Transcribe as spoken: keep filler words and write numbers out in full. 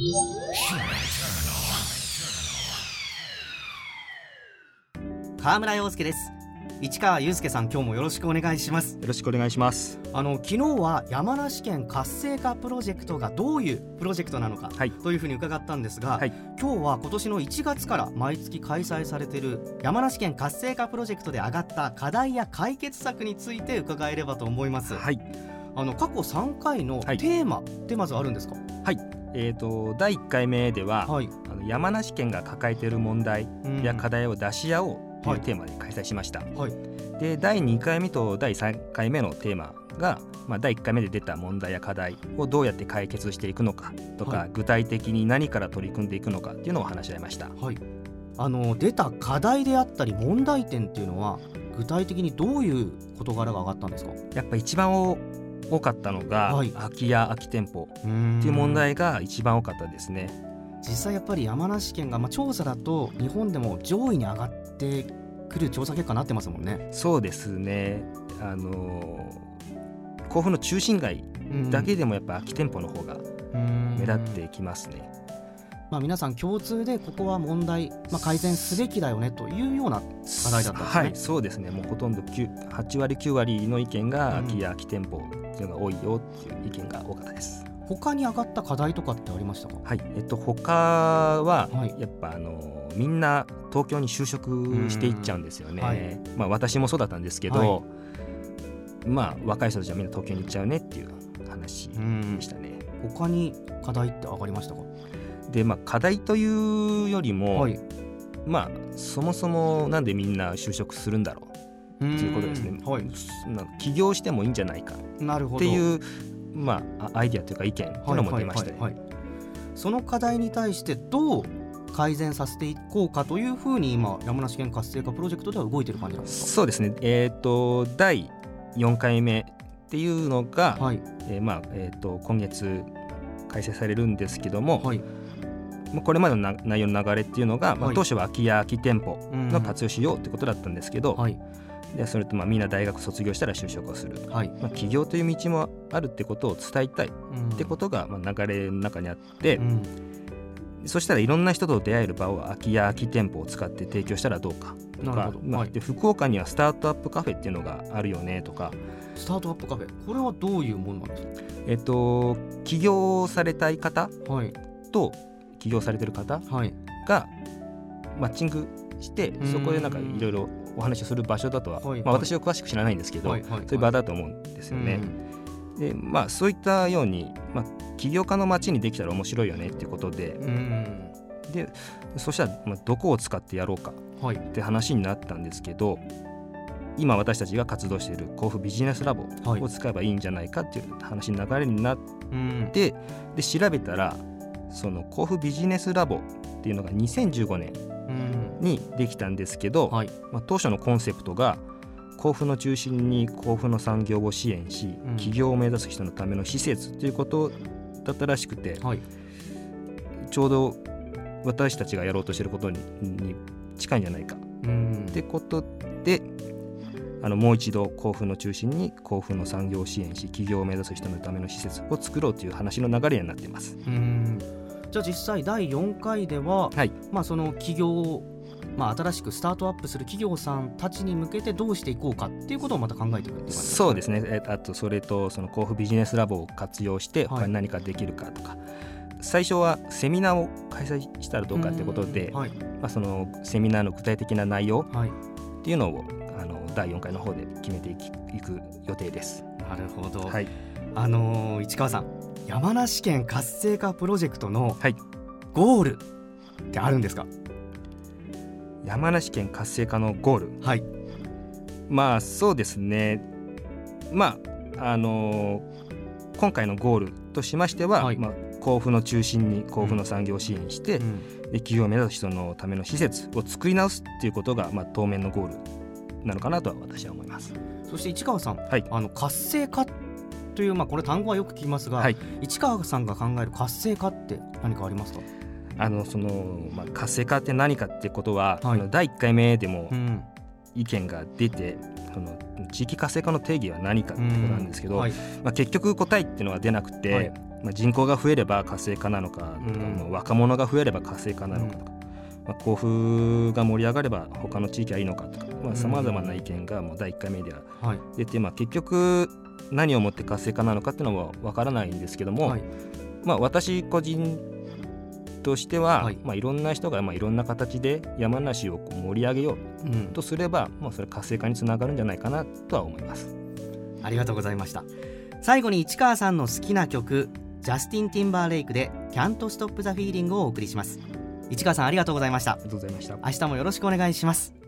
河村陽介です。市川祐介さん、今日もよろしくお願いします。 よろしくお願いします。 あの昨日は山梨県活性化プロジェクトがどういうプロジェクトなのか、はい、というふうに伺ったんですが、はい、今日は今年のいちがつから毎月開催されている山梨県活性化プロジェクトで上がった課題や解決策について伺えればと思います。はい、あの過去さんかいのテーマってまずあるんですか？ はい、えーと、だいいっかいめでは、はい、あの山梨県が抱えている問題や課題を出し合おうというテーマで開催しました。はいはい、でだいにかいめとだいさんかいめのテーマが、まあ、だいいっかいめで出た問題や課題をどうやって解決していくのかとか、はい、具体的に何から取り組んでいくのかっていうのを話し合いました。はい、 あの出た課題であったり問題点っていうのは具体的にどういう事柄が上がったんですか？ やっぱ一番多かったのが、はい、空き家空き店舗っていう問題が一番多かったですね。 実際やっぱり山梨県が、まあ、調査だと日本でも上位に上がってくる調査結果になってますもんね。 そうですね。あの甲府の中心街だけでもやっぱ空き店舗の方が目立ってきますね。 まあ、皆さん共通でここは問題、まあ、改善すべきだよねというような課題だったんですね。 はい、そうですね。もうほとんどはちわりきゅうわりの意見が空き家空き店舗っていうのが多いよっていう意見が多かったです。 他に上がった課題とかってありましたか？ はい、えっと、他はやっぱあのみんな東京に就職していっちゃうんですよね。はい、まあ、私もそうだったんですけど、はい、まあ、若い人たちはみんな東京に行っちゃうねっていう話でしたね。 他に課題って上がりましたか？ で、まあ、課題というよりも、はい、まあ、そもそもなんでみんな就職するんだろうっていうことですね。はい、起業してもいいんじゃないかっていう、まあ、アイデアというか意見というのも出ましたね。はいはいはいはい、 その課題に対してどう改善させていこうかというふうに今山梨県活性化プロジェクトでは動いている感じなんですか？ そうですね。えーと、だいよんかいめっていうのが、はい、えーまあえーと、今月開催されるんですけども、はい、これまでの内容の流れっていうのが、まあ、当初は空き家空き店舗の活用しようってことだったんですけど、はい、でそれとまあみんな大学卒業したら就職をする、はい、まあ、起業という道もあるってことを伝えたいってことがまあ流れの中にあって、うん、そしたらいろんな人と出会える場を空き家空き店舗を使って提供したらどうかとか、まあはい、で福岡にはスタートアップカフェっていうのがあるよねとか。 スタートアップカフェ、これはどういうものなんですか？ えっと、起業されたい方と起業されてる方がマッチングして、はい、そこでなんかいろいろお話をする場所だとは、はい、まあ、私は詳しく知らないんですけど、はいはいはい、そういう場だと思うんですよね。で、まあ、そういったように、まあ、起業家の街にできたら面白いよねっていうことで、でそしたら、まあ、どこを使ってやろうかって話になったんですけど、はい、今私たちが活動している甲府ビジネスラボを使えばいいんじゃないかっていう話の流れになって、で調べたらその甲府ビジネスラボっていうのがにせんじゅうごねんにできたんですけど、はい、まあ、当初のコンセプトが甲府の中心に甲府の産業を支援し、うん、起業を目指す人のための施設ということだったらしくて、はい、ちょうど私たちがやろうとしていることに、に近いんじゃないかってことで、あのもう一度甲府の中心に甲府の産業を支援し起業を目指す人のための施設を作ろうという話の流れになっています。 うーん、じゃあ実際だいよんかいでは、はい、まあ、その起業を、まあ、新しくスタートアップする企業さんたちに向けてどうしていこうかっていうことをまた考えていくっていう感じですか？ そうですね。あとそれとその甲府ビジネスラボを活用して他に何かできるかとか、はい、最初はセミナーを開催したらどうかってことで、はい、まあ、そのセミナーの具体的な内容っていうのを、あのだいよんかいの方で決めていく予定です。 なるほど、はい、あのー、市川さん、山梨県活性化プロジェクトのゴールってあるんですか？ 山梨県活性化のゴール、はい、まあそうですね。まああのー、今回のゴールとしましては、はい、まあ、甲府の中心に甲府の産業を支援して、うん、で起業を目指す人のための施設を作り直すっていうことが、まあ、当面のゴールなのかなとは私は思います。 そして市川さん、はい、あの活性化という、まあ、これ単語はよく聞きますが、はい、市川さんが考える活性化って何かありますか？ あのその、まあ、活性化って何かってことは、はい、あのだいいっかいめでも意見が出て、うん、その地域活性化の定義は何かってことなんですけど、うん、はい、まあ、結局答えっていうのは出なくて、はい、 まあ、人口が増えれば活性化なのかとか、うん、若者が増えれば活性化なのかとか、うんまあ、甲府が盛り上がれば他の地域はいいのかとかさまざ、まな意見がもうだいいっかいめでは出て、はいまあ、結局何をもって活性化なのかっていうのは分からないんですけども、はいまあ、私個人としては、はいまあ、いろんな人がまあいろんな形で山梨をこう盛り上げようとすれば、うんまあ、それ活性化につながるんじゃないかなとは思います。 ありがとうございました。最後に市川さんの好きな曲ジャスティン・ティンバーレイクで Can't Stop the Feeling をお送りします。市川さんありがとうございました。 ありがとうございました。 明日もよろしくお願いします。